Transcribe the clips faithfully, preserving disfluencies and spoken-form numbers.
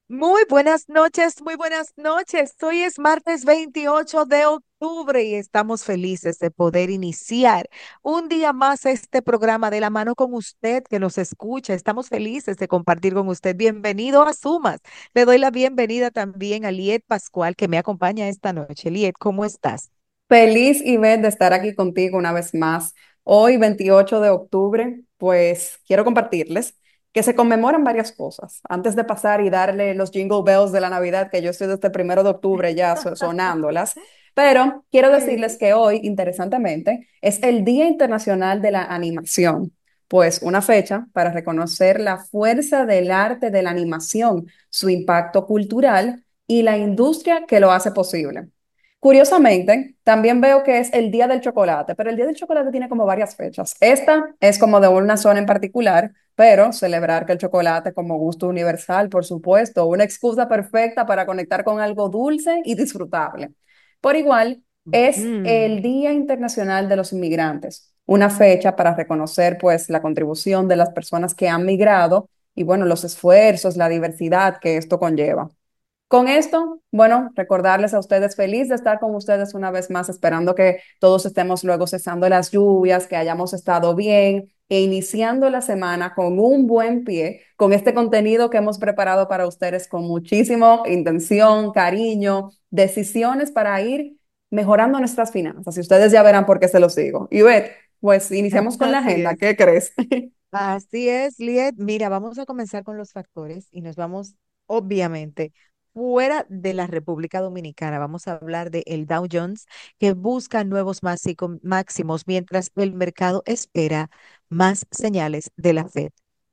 Muy buenas noches, muy buenas noches. Hoy es martes veintiocho de octubre y estamos felices de poder iniciar un día más este programa de la mano con usted que nos escucha. Estamos felices de compartir con usted. Bienvenido a Sumas. Le doy la bienvenida también a Liet Pascual que me acompaña esta noche. Liet, ¿cómo estás? Feliz, Ivette, de estar aquí contigo una vez más. Hoy, veintiocho de octubre, pues quiero compartirles que se conmemoran varias cosas. Antes de pasar y darle los jingle bells de la Navidad, que yo estoy desde el primero de octubre ya so- sonándolas, pero quiero decirles Sí. que hoy, interesantemente, es el Día Internacional de la Animación, pues una fecha para reconocer la fuerza del arte de la animación, su impacto cultural y la industria que lo hace posible. Curiosamente, también veo que es el Día del Chocolate, pero el Día del Chocolate tiene como varias fechas. Esta es como de una zona en particular, pero celebrar que el chocolate como gusto universal, por supuesto, una excusa perfecta para conectar con algo dulce y disfrutable. Por igual, es el Mm. Día Internacional de los Inmigrantes, una fecha para reconocer pues la contribución de las personas que han migrado y bueno, los esfuerzos, la diversidad que esto conlleva. Con esto, bueno, recordarles a ustedes feliz de estar con ustedes una vez más, esperando que todos estemos luego cesando las lluvias, que hayamos estado bien e iniciando la semana con un buen pie, con este contenido que hemos preparado para ustedes con muchísimo intención, cariño, decisiones para ir mejorando nuestras finanzas. Y ustedes ya verán por qué se los digo. Y Beth, pues iniciamos con la Así agenda. es. ¿Qué crees? Así es, Liet. Mira, vamos a comenzar con los factores y nos vamos, obviamente, fuera de la República Dominicana. Vamos a hablar de el Dow Jones, que busca nuevos másico- máximos mientras el mercado espera más señales de la Fed.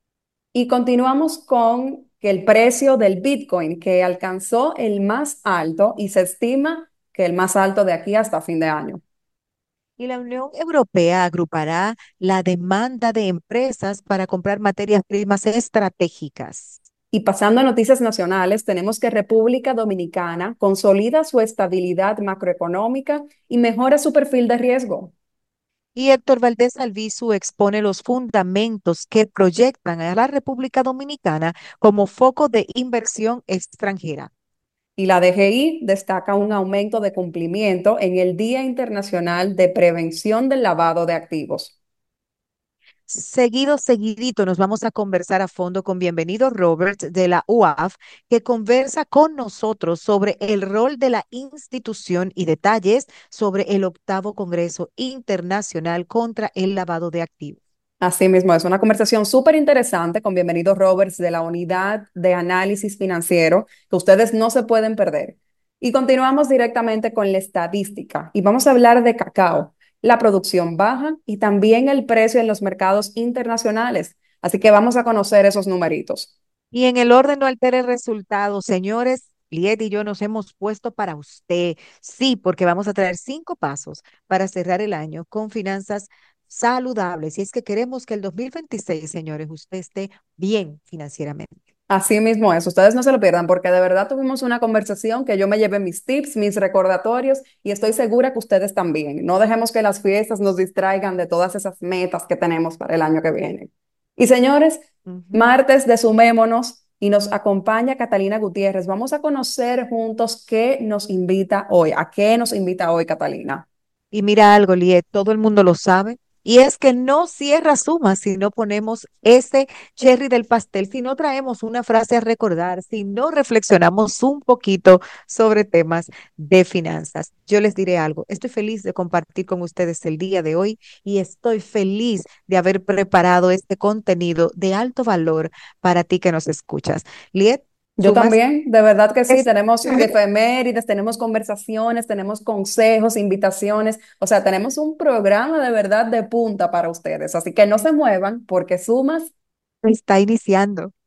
Y continuamos con que el precio del Bitcoin, que alcanzó el más alto y se estima que el más alto de aquí hasta fin de año. Y la Unión Europea agrupará la demanda de empresas para comprar materias primas estratégicas. Y pasando a noticias nacionales, tenemos que República Dominicana consolida su estabilidad macroeconómica y mejora su perfil de riesgo. Y Héctor Valdés Albizu expone los fundamentos que proyectan a la República Dominicana como foco de inversión extranjera. Y la D G I destaca un aumento de cumplimiento en el Día Internacional de Prevención del Lavado de Activos. Seguido, seguidito, nos vamos a conversar a fondo con Bienvenido Robert de la U A F, que conversa con nosotros sobre el rol de la institución y detalles sobre el octavo Congreso Internacional contra el Lavado de Activos. Así mismo, es una conversación súper interesante con Bienvenido Roberts de la Unidad de Análisis Financiero que ustedes no se pueden perder. Y continuamos directamente con la estadística y vamos a hablar de cacao, la producción baja y también el precio en los mercados internacionales. Así que vamos a conocer esos numeritos. Y en el orden no altere el resultado, señores. Liet y yo nos hemos puesto para usted. Sí, porque vamos a traer cinco pasos para cerrar el año con finanzas saludables. Y es que queremos que el dos mil veintiséis, señores, usted esté bien financieramente. Así mismo es, ustedes no se lo pierdan porque de verdad tuvimos una conversación que yo me llevé mis tips, mis recordatorios y estoy segura que ustedes también. No dejemos que las fiestas nos distraigan de todas esas metas que tenemos para el año que viene. Y señores, Ujú. martes de Sumémonos y nos acompaña Catalina Gutiérrez. Vamos a conocer juntos qué nos invita hoy. ¿A qué nos invita hoy Catalina? Y mira algo, Liet, todo el mundo lo sabe. Y es que no cierra sumas si no ponemos ese cherry del pastel, si no traemos una frase a recordar, si no reflexionamos un poquito sobre temas de finanzas. Yo les diré algo, estoy feliz de compartir con ustedes el día de hoy y estoy feliz de haber preparado este contenido de alto valor para ti que nos escuchas. Liet, Yo sumas también, de verdad que sí, es... tenemos efemérides, tenemos conversaciones, tenemos consejos, invitaciones, o sea, tenemos un programa de verdad de punta para ustedes, así que no se muevan porque sumas está iniciando.